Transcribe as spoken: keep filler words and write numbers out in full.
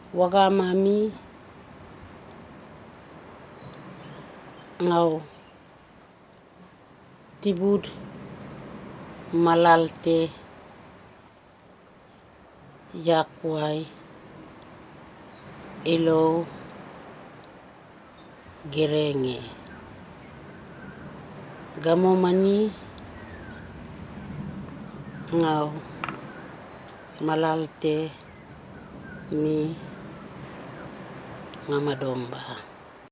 wagamami ngau tibud malalte yakwai ilo gerenge gamomani ngau malalte mi ngamadomba